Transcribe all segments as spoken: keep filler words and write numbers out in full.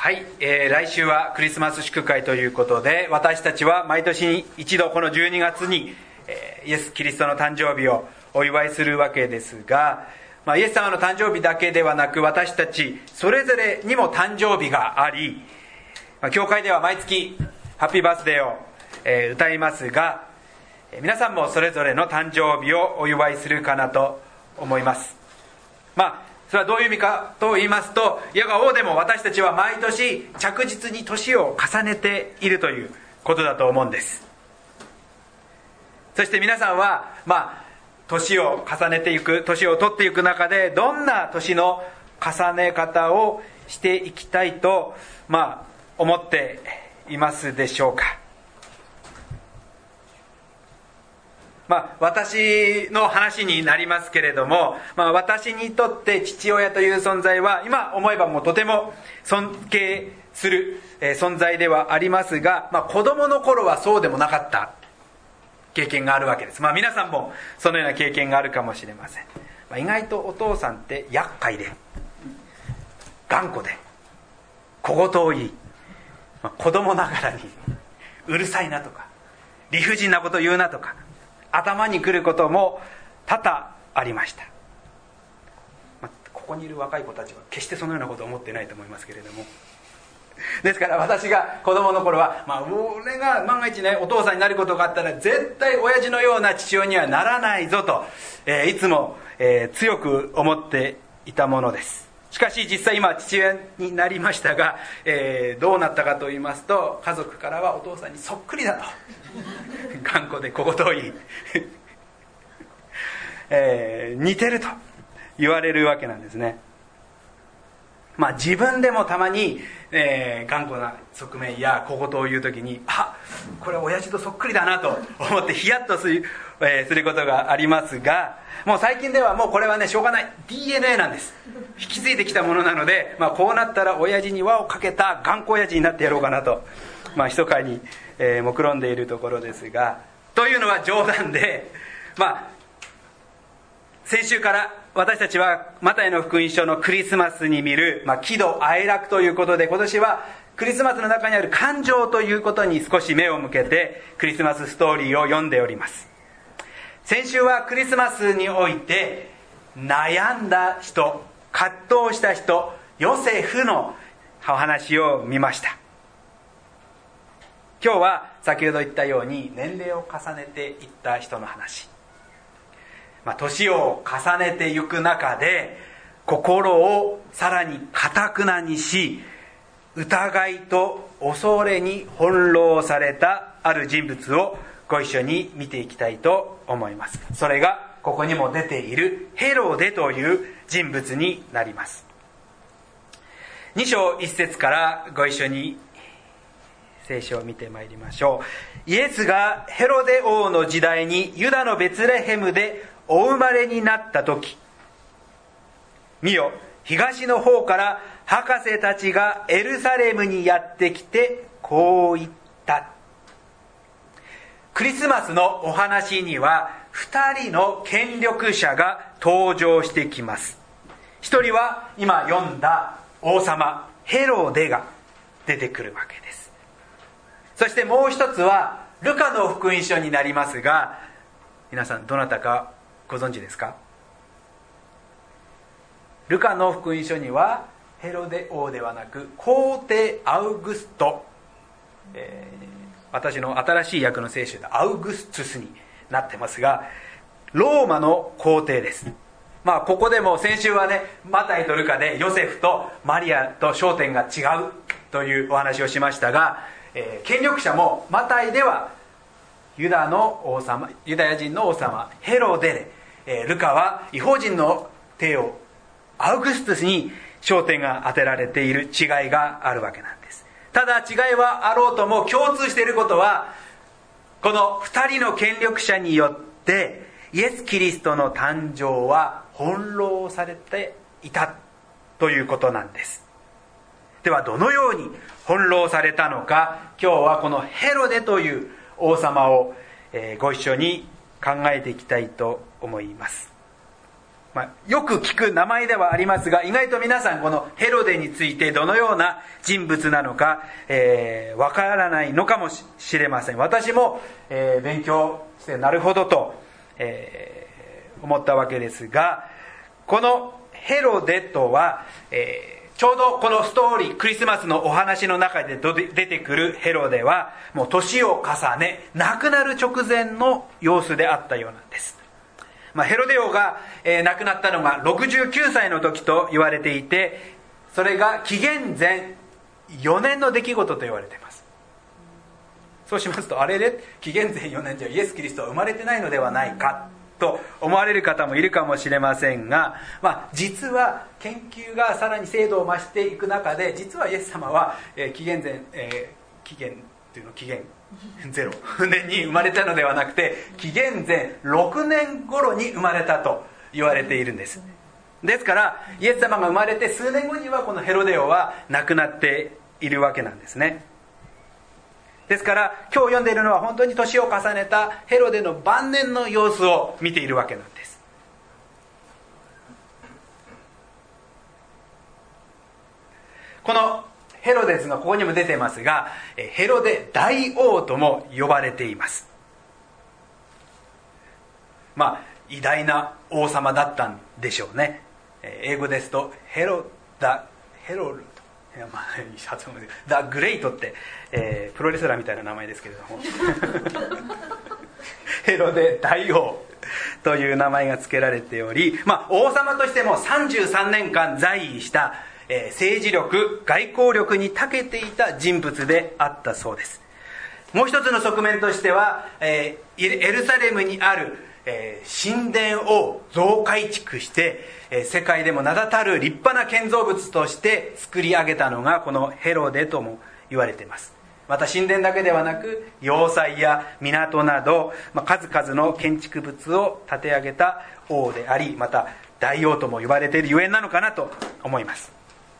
はい、えー、来週はクリスマス祝会ということで、私たちは毎年一度このじゅうにがつに、えー、イエス・キリストの誕生日をお祝いするわけですが、まあ、イエス様の誕生日だけではなく、私たちそれぞれにも誕生日があり、まあ、教会では毎月ハッピーバースデーを、えー、歌いますが、えー、皆さんもそれぞれの誕生日をお祝いするかなと思います。まあそれはどういう意味かと言いますと、いやが応でも私たちは毎年着実に年を重ねているということだと思うんです。そして皆さんはまあ年を重ねていく、年を取っていく中でどんな年の重ね方をしていきたいとまあ思っていますでしょうか。まあ、私の話になりますけれども、まあ、私にとって父親という存在は今思えばもうとても尊敬する存在ではありますが、まあ、子供の頃はそうでもなかった経験があるわけです。まあ、皆さんもそのような経験があるかもしれません。まあ、意外とお父さんって厄介で頑固で小言を言い、まあ、子供ながらにうるさいなとか理不尽なことを言うなとか頭に来ることも多々ありました。まあ、ここにいる若い子たちは決してそのようなことを思ってないと思いますけれども、ですから私が子供の頃は、まあ、俺が万が一ねお父さんになることがあったら絶対親父のような父親にはならないぞと、えー、いつも、えー、強く思っていたものです。しかし実際今父親になりましたが、えー、どうなったかと言いますと、家族からはお父さんにそっくりだと頑固で小言を言い、えー、似てると言われるわけなんですね。まあ自分でもたまに、えー、頑固な側面や小言を言うときに、あ、これ親父とそっくりだなと思ってヒヤッとする、えー、することがありますが、もう最近ではもうこれはねしょうがない ディーエヌエー なんです。引き継いできたものなので、まあ、こうなったら親父に輪をかけた頑固親父になってやろうかなと、まあ密かに、えー、目論んでいるところですが、というのは冗談で、まあ先週から私たちはマタイの福音書のクリスマスに見る、まあ、喜怒哀楽ということで、今年はクリスマスの中にある感情ということに少し目を向けてクリスマスストーリーを読んでおります。先週はクリスマスにおいて悩んだ人、葛藤した人、ヨセフのお話を見ました。今日は先ほど言ったように年齢を重ねていった人の話、まあ、年を重ねていく中で心をさらに堅くなにし、疑いと恐れに翻弄されたある人物をご一緒に見ていきたいと思います。それがここにも出ているヘロデという人物になります。に章いち節からご一緒に聖書を見てまいりましょう。イエスがヘロデ王の時代にユダのベツレヘムでお生まれになった時、見よ、東の方から博士たちがエルサレムにやってきてこう言った。クリスマスのお話にはふたりの権力者が登場してきます。一人は今読んだ王様ヘロデが出てくるわけです。そしてもう一つはルカの福音書になりますが、皆さんどなたかご存知ですか？ルカの福音書にはヘロデ王ではなく皇帝アウグスト、えー、私の新しい訳の聖書でアウグストゥスになってますが、ローマの皇帝です。まあここでも先週はねマタイとルカでヨセフとマリアと焦点が違うというお話をしましたが、えー、権力者もマタイではユダの王様、ユダヤ人の王様ヘロデで、えー、ルカは異邦人の帝王アウグストゥスに焦点が当てられている違いがあるわけなんです。ただ違いはあろうとも共通していることは、この二人の権力者によってイエス・キリストの誕生は翻弄されていたということなんです。ではどのように翻弄されたのか、今日はこのヘロデという王様を、えー、ご一緒に考えていきたいと思います。 まあ、よく聞く名前ではありますが、意外と皆さんこのヘロデについてどのような人物なのか、えー、わからないのかもしれません。私も、えー、勉強してなるほどと、えー、思ったわけですが、このヘロデとは、えーちょうどこのストーリー、クリスマスのお話の中で出てくるヘロデは、もう年を重ね、亡くなる直前の様子であったようなんです。まあ、ヘロデ王が、えー、亡くなったのがろくじゅうきゅうさいの時と言われていて、それが紀元前よねんの出来事と言われています。そうしますと、あれで紀元前よねんじゃイエス・キリストは生まれてないのではないかと思われる方もいるかもしれませんが、まあ、実は研究がさらに精度を増していく中で、実はイエス様は、えー、紀元前、えー、紀元というの紀元ゼロ年に生まれたのではなくて、紀元前ろくねん頃に生まれたと言われているんです。ですからイエス様が生まれて数年後にはこのヘロデ王は亡くなっているわけなんですね。ですから今日読んでいるのは本当に年を重ねたヘロデの晩年の様子を見ているわけなんです。このヘロデですが、ここにも出ていますが、ヘロデ大王とも呼ばれています。まあ偉大な王様だったんでしょうね。英語ですとヘロダヘロルまあ、発音でザ・グレイトって、えー、プロレスラーみたいな名前ですけれどもヘロデ大王という名前が付けられており、まあ、王様としてもさんじゅうさんねんかん在位した、えー、政治力外交力に長けていた人物であったそうです。もう一つの側面としては、えー、エルサレムにあるえー、神殿を増改築して、えー、世界でも名だたる立派な建造物として作り上げたのがこのヘロデとも言われています。また神殿だけではなく要塞や港など、まあ、数々の建築物を建て上げた王であり、また大王とも呼ばれているゆえんなのかなと思います。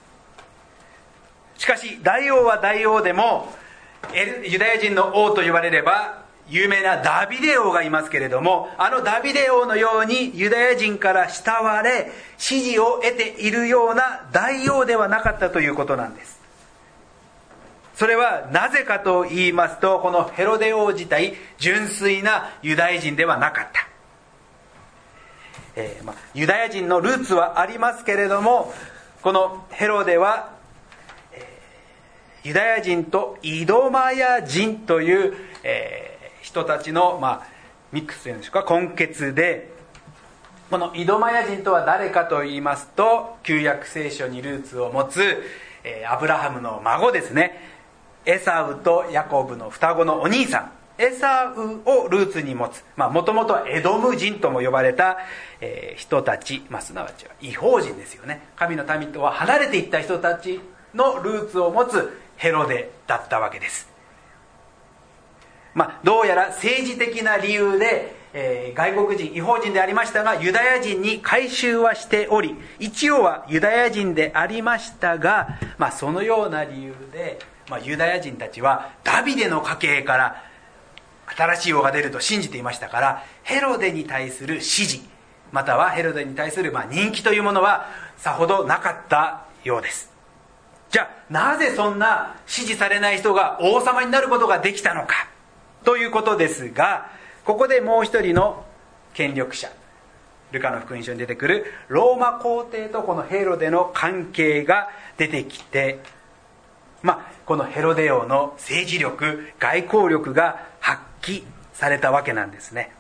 しかし大王は大王でもユダヤ人の王と言われれば有名なダビデ王がいますけれども、あのダビデ王のようにユダヤ人から慕われ支持を得ているような大王ではなかったということなんです。それはなぜかと言いますと、このヘロデ王自体純粋なユダヤ人ではなかった、えーまあ、ユダヤ人のルーツはありますけれども、このヘロデは、えー、ユダヤ人とイドマヤ人という、えー人たちの、まあ、ミックスというんでしょうか、混血で、このイドマヤ人とは誰かと言いますと、旧約聖書にルーツを持つ、えー、アブラハムの孫ですね。エサウとヤコブの双子のお兄さん、エサウをルーツに持つ、もともとはエドム人とも呼ばれた、えー、人たち、まあ、すなわちは異邦人ですよね。神の民とは離れていった人たちのルーツを持つヘロデだったわけです。まあ、どうやら政治的な理由で、えー、外国人異邦人でありましたがユダヤ人に改宗はしており、一応はユダヤ人でありましたが、まあ、そのような理由で、まあ、ユダヤ人たちはダビデの家系から新しい王が出ると信じていましたから、ヘロデに対する支持またはヘロデに対するまあ人気というものはさほどなかったようです。じゃあなぜそんな支持されない人が王様になることができたのかということですが、ここでもう一人の権力者、ルカの福音書に出てくるローマ皇帝とこのヘロデの関係が出てきて、まあ、このヘロデ王の政治力外交力が発揮されたわけなんですね。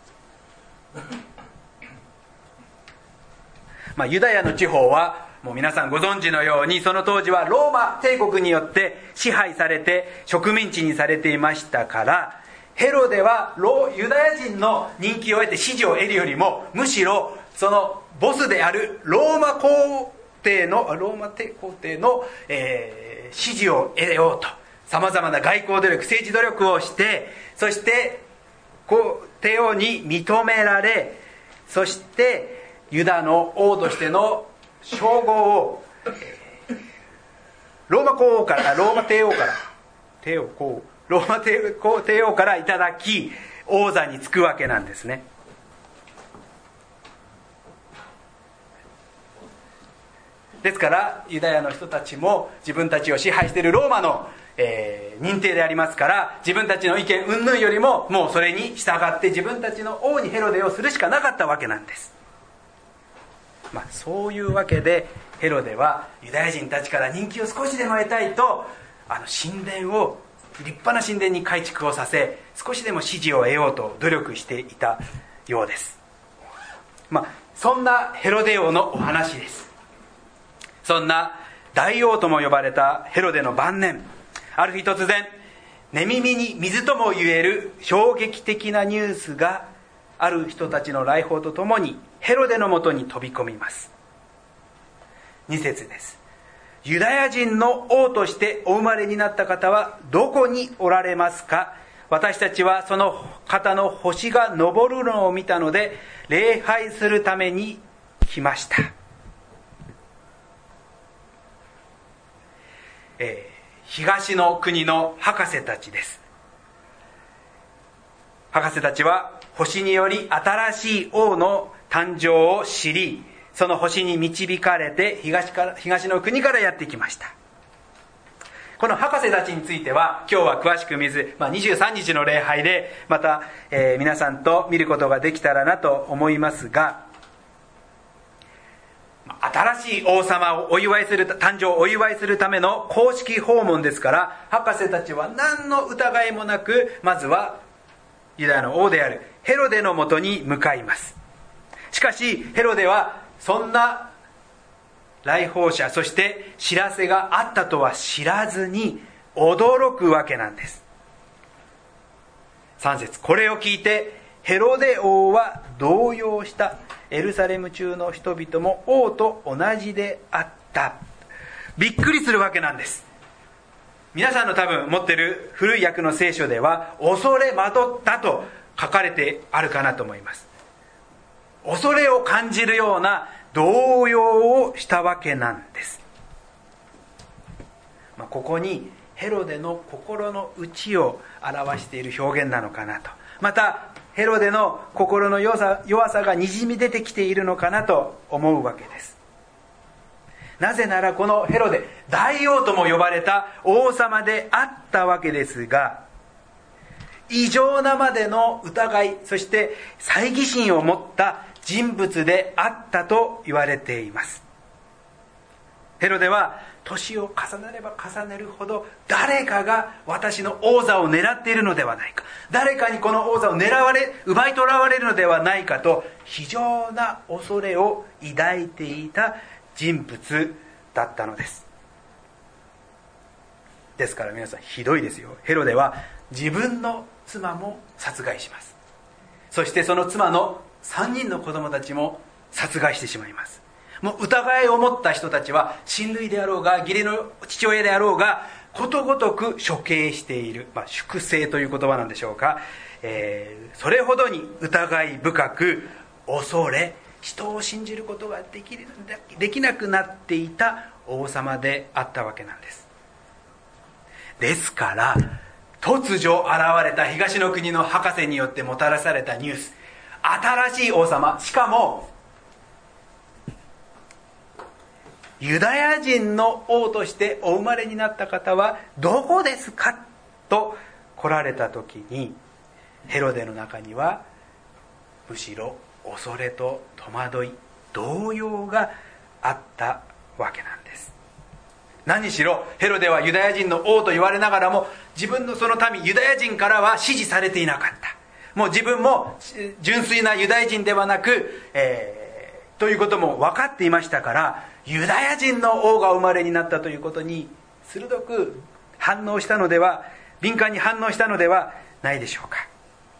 まあ、ユダヤの地方はもう皆さんご存知のように、その当時はローマ帝国によって支配されて植民地にされていましたから、ヘロデはユダヤ人の人気を得て支持を得るよりも、むしろそのボスであるローマ皇帝のローマ帝皇帝の、えー、支持を得ようとさまざまな外交努力政治努力をして、そして皇帝王に認められ、そしてユダの王としての称号を、えー、ローマ皇王からローマ帝王から帝王皇王ローマ帝王からいただき王座につくわけなんですね。 ですからユダヤの人たちも自分たちを支配しているローマの、えー、認定でありますから、自分たちの意見云々よりももうそれに従って自分たちの王にヘロデをするしかなかったわけなんです。まあ、そういうわけでヘロデはユダヤ人たちから人気を少しでも得たいと、あの神殿を立派な神殿に改築をさせ、少しでも支持を得ようと努力していたようです。まあ、そんなヘロデ王のお話です。そんな大王とも呼ばれたヘロデの晩年、ある日突然、寝耳に水とも言える衝撃的なニュースがある人たちの来訪とともにヘロデのもとに飛び込みます。に節です。ユダヤ人の王としてお生まれになった方はどこにおられますか？私たちはその方の星が昇るのを見たので礼拝するために来ました。えー、東の国の博士たちです。博士たちは星により新しい王の誕生を知り、その星に導かれて 東, から東の国からやってきました。この博士たちについては今日は詳しく見ず、まあ、にじゅうさんにちの礼拝でまた、えー、皆さんと見ることができたらなと思いますが、新しい王様をお祝いする、誕生をお祝いするための公式訪問ですから、博士たちは何の疑いもなく、まずはユダヤの王であるヘロデのもとに向かいます。しかしヘロデはそんな来訪者、そして知らせがあったとは知らずに驚くわけなんです。さん節、これを聞いてヘロデ王は動揺した。エルサレム中の人々も王と同じであった。びっくりするわけなんです。皆さんの多分持っている古い訳の聖書では恐れ惑ったと書かれてあるかなと思います。恐れを感じるような動揺をしたわけなんです。まあ、ここにヘロデの心の内を表している表現なのかなと、またヘロデの心の弱さ、弱さがにじみ出てきているのかなと思うわけです。なぜならこのヘロデ、大王とも呼ばれた王様であったわけですが、異常なまでの疑い、そして猜疑心を持った人物であったと言われています。ヘロデは年を重ねれば重ねるほど誰かが私の王座を狙っているのではないか、誰かにこの王座を狙われ奪い取られるのではないかと非常な恐れを抱いていた人物だったのです。ですから皆さん、ひどいですよ。ヘロデは自分の妻も殺害します。そしてその妻のさんにんの子供たちも殺害してしまいます。もう疑いを持った人たちは親類であろうが義理の父親であろうがことごとく処刑している、まあ、粛清という言葉なんでしょうか、えー、それほどに疑い深く恐れ、人を信じることができる、できなくなっていた王様であったわけなんです。ですから突如現れた東の国の博士によってもたらされたニュース、新しい王様、しかもユダヤ人の王としてお生まれになった方はどこですかと来られた時に、ヘロデの中にはむしろ恐れと戸惑い、動揺があったわけなんです。何しろヘロデはユダヤ人の王と言われながらも、自分のその民ユダヤ人からは支持されていなかった。もう自分も純粋なユダヤ人ではなく、えー、ということも分かっていましたから、ユダヤ人の王がお生まれになったということに鋭く反応したのでは、敏感に反応したのではないでしょうか。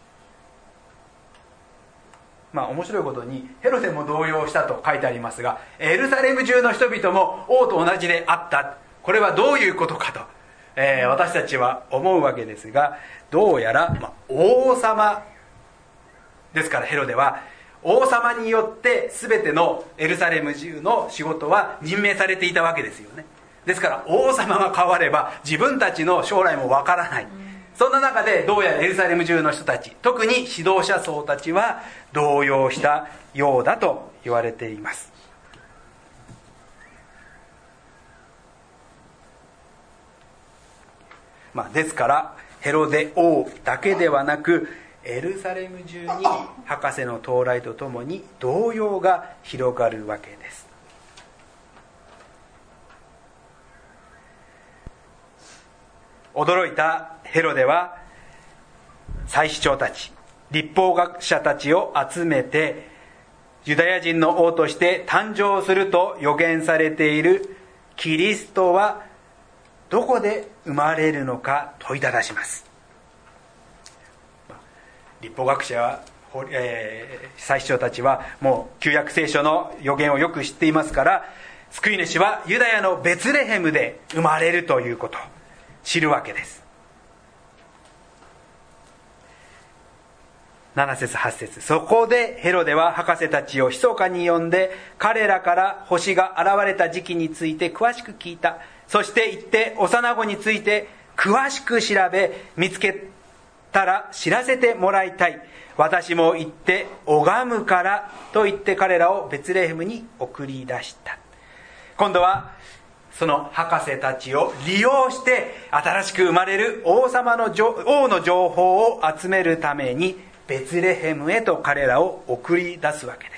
まあ面白いことにヘロデも動揺したと書いてありますが、エルサレム中の人々も王と同じであった。これはどういうことかと、えー、私たちは思うわけですが、どうやら、まあ、王様ですから、ヘロデは王様によって全てのエルサレム中の仕事は任命されていたわけですよね。ですから王様が変われば自分たちの将来もわからない。そんな中でどうやらエルサレム中の人たち、特に指導者層たちは動揺したようだと言われています。 まあ、ですからヘロデ王だけではなくエルサレム中に博士の到来とともに動揺が広がるわけです。驚いたヘロデは祭司長たち、律法学者たちを集めて、ユダヤ人の王として誕生すると予言されているキリストはどこで生まれるのか問いただします。律法学者は、えー、祭司長たちはもう旧約聖書の予言をよく知っていますから、救い主はユダヤのベツレヘムで生まれるということを知るわけです。なな節はち節、そこでヘロデは博士たちを密かに呼んで、彼らから星が現れた時期について詳しく聞いた。そして行って幼子について詳しく調べ、見つけたら知らせてもらいたい。私も行って拝むからと言って彼らをベツレヘムに送り出した。今度はその博士たちを利用して新しく生まれる王様の王の情報を集めるためにベツレヘムへと彼らを送り出すわけです。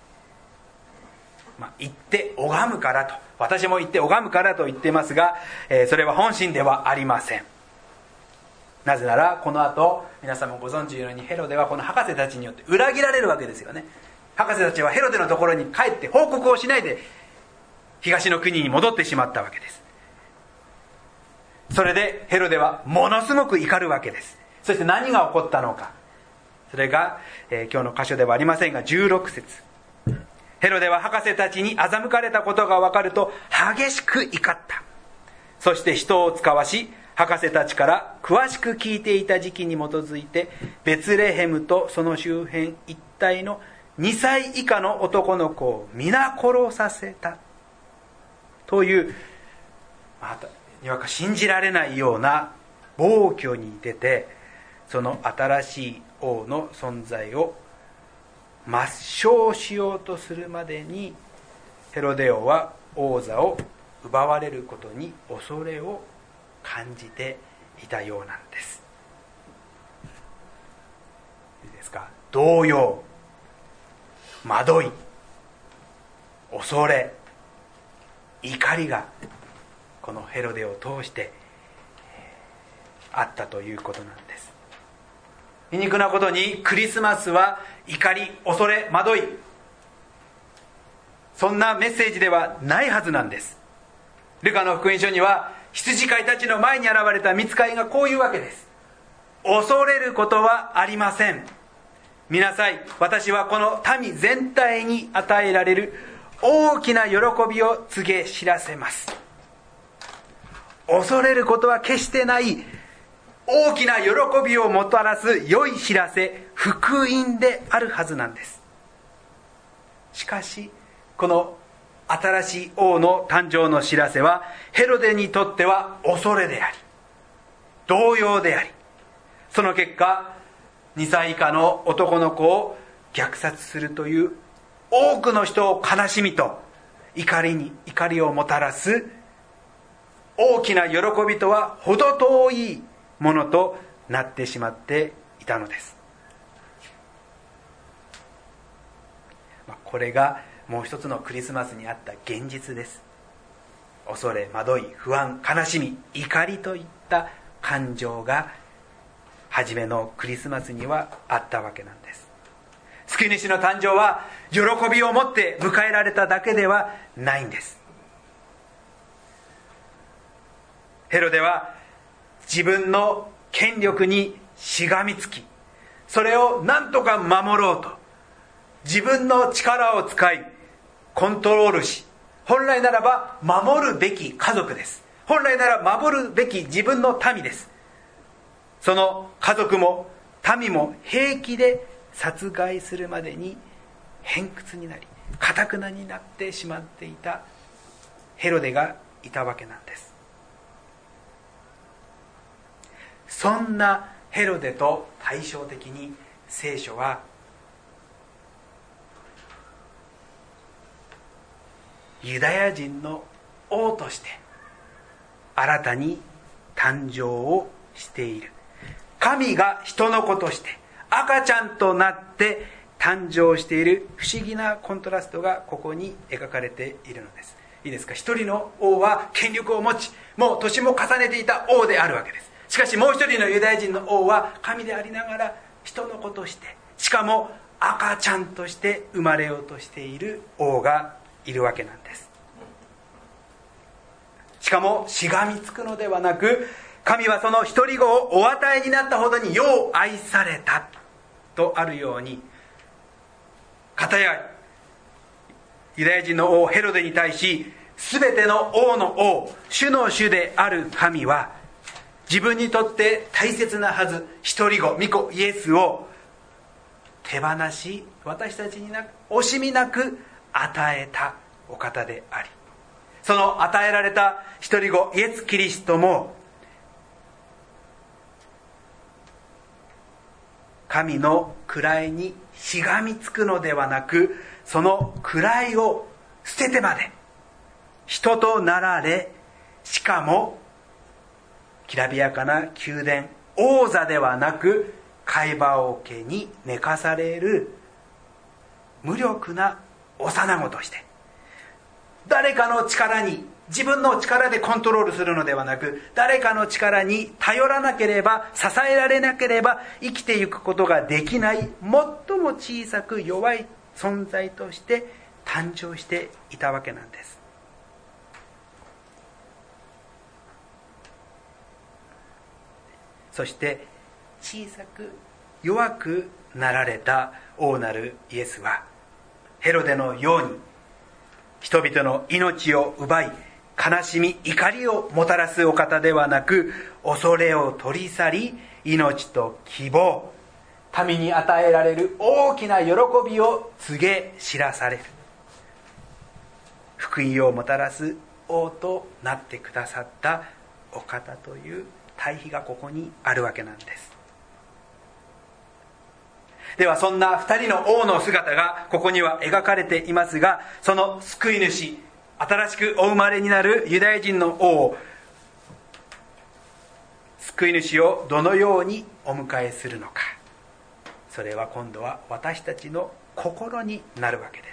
まあ、行って拝むからと、私も行って拝むからと言ってますが、えー、それは本心ではありません。なぜならこの後皆さんもご存知のようにヘロデはこの博士たちによって裏切られるわけですよね。博士たちはヘロデのところに帰って報告をしないで東の国に戻ってしまったわけです。それでヘロデはものすごく怒るわけです。そして何が起こったのか、それが、えー、今日の箇所ではありませんがじゅうろく節、ヘロデは博士たちに欺かれたことが分かると激しく怒った。そして人を使わし、博士たちから詳しく聞いていた時期に基づいてベツレヘムとその周辺一帯のにさい以下の男の子を皆殺させたという、またにわか信じられないような暴挙に出て、その新しい王の存在を抹消しようとするまでにヘロデ王は王座を奪われることに恐れを感じていたようなんです。いいですか。動揺、惑い、恐れ、怒りがこのヘロデを通してあったということなんです。皮肉なことにクリスマスは怒り、恐れ、惑い、そんなメッセージではないはずなんです。ルカの福音書には羊飼いたちの前に現れた御使いがこういうわけです。恐れることはありません。見なさい、私はこの民全体に与えられる大きな喜びを告げ知らせます。恐れることは決してない大きな喜びをもたらす良い知らせ、福音であるはずなんです。しかしこの新しい王の誕生の知らせはヘロデにとっては恐れであり動揺であり、その結果にさい以下の男の子を虐殺するという多くの人を悲しみと怒りに怒りをもたらす大きな喜びとは程遠いものとなってしまっていたのです。これがもう一つのクリスマスにあった現実です。恐れ、惑い、不安、悲しみ、怒りといった感情が初めのクリスマスにはあったわけなんです。救い主の誕生は喜びを持って迎えられただけではないんです。ヘロデは自分の権力にしがみつき、それを何とか守ろうと自分の力を使いコントロールし、本来ならば守るべき家族です。本来なら守るべき自分の民です。その家族も民も平気で殺害するまでに偏屈になり頑なになってしまっていたヘロデがいたわけなんです。そんなヘロデと対照的に聖書はユダヤ人の王として新たに誕生をしている。神が人の子として赤ちゃんとなって誕生している不思議なコントラストがここに描かれているのです。いいですか。一人の王は権力を持ち、もう年も重ねていた王であるわけです。しかしもう一人のユダヤ人の王は神でありながら人の子として、しかも赤ちゃんとして生まれようとしている王がいるわけなんです。しかもしがみつくのではなく、神はその一人子をお与えになったほどによう愛されたとあるように、片やユダヤ人の王ヘロデに対し、全ての王の王、主の主である神は、自分にとって大切なはず一人子御子イエスを手放し、私たちにな惜しみなく与えたお方であり、その与えられた一人子イエス・キリストも神の位にしがみつくのではなく、その位を捨ててまで人となられ、しかもきらびやかな宮殿、王座ではなく貝羽桶に寝かされる無力な幼子として、誰かの力に、自分の力でコントロールするのではなく、誰かの力に頼らなければ、支えられなければ生きていくことができない、最も小さく弱い存在として誕生していたわけなんです。そして小さく弱くなられた王なるイエスは、ヘロデのように人々の命を奪い、悲しみ怒りをもたらすお方ではなく、恐れを取り去り、命と希望、民に与えられる大きな喜びを告げ知らされる福音をもたらす王となってくださったお方という対比がここにあるわけなんです。では、そんな二人の王の姿がここには描かれていますが、その救い主、新しくお生まれになるユダヤ人の王、救い主をどのようにお迎えするのか、それは今度は私たちの心になるわけです。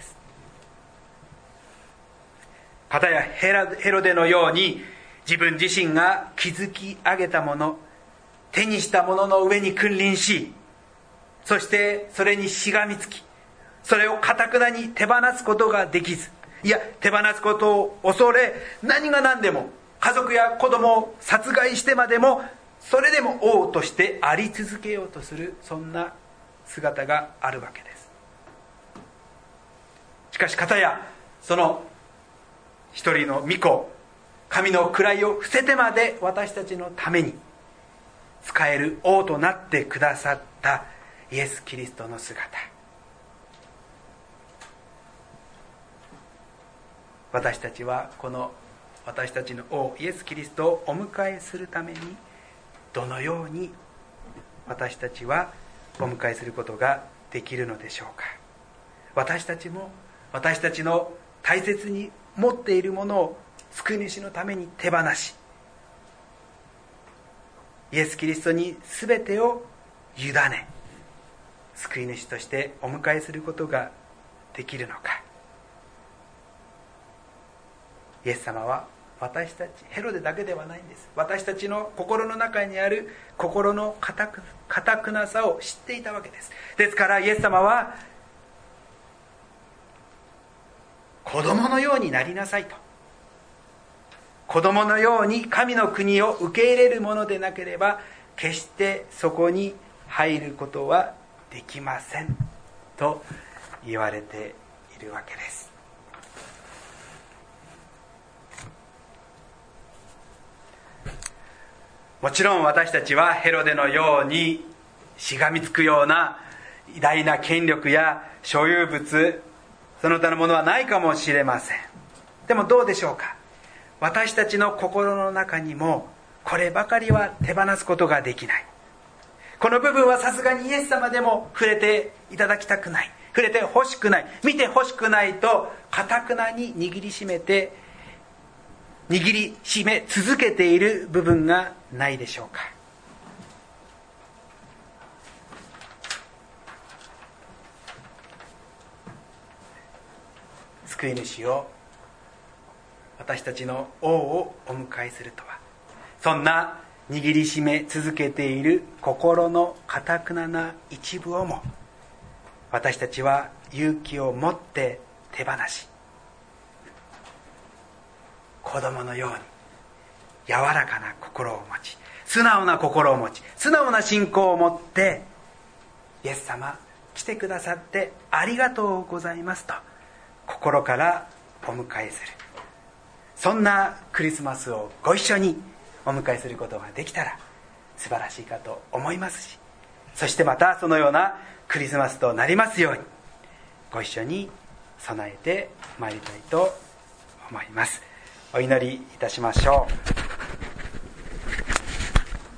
かたやヘロデのように自分自身が築き上げたもの、手にしたものの上に君臨し、そしてそれにしがみつき、それを堅くなに手放すことができず、いや手放すことを恐れ、何が何でも家族や子供を殺害してまでもそれでも王としてあり続けようとする、そんな姿があるわけです。しかし片やその一人の御子、神の位を伏せてまで私たちのために使える王となってくださったイエス・キリストの姿、私たちはこの私たちの王イエス・キリストをお迎えするために、どのように私たちはお迎えすることができるのでしょうか。私たちも私たちの大切に持っているものを救い主のために手放し、イエス・キリストに全てを委ね、救い主としてお迎えすることができるのか。イエス様は私たち、ヘロデだけではないんです。私たちの心の中にある心の固く、固くなさを知っていたわけです。ですからイエス様は、子供のようになりなさいと、子供のように神の国を受け入れるものでなければ決してそこに入ることはできませんと言われているわけです。もちろん私たちはヘロデのようにしがみつくような偉大な権力や所有物、その他のものはないかもしれません。でもどうでしょうか。私たちの心の中にもこればかりは手放すことができない。この部分はさすがにイエス様でも触れていただきたくない、触れてほしくない、見てほしくないと、堅くなに握りしめて握りしめ続けている部分がないでしょうか。救い主を、私たちの王をお迎えするとは、そんな握りしめ続けている心の堅くなな一部をも私たちは勇気を持って手放し、子供のように柔らかな心を持ち、素直な心を持ち、素直な信仰を持って、イエス様来てくださってありがとうございますと心からお迎えする、そんなクリスマスをご一緒にお迎えすることができたら素晴らしいかと思いますし、そしてまたそのようなクリスマスとなりますようにご一緒に備えてまいりたいと思います。お祈りいたしましょう。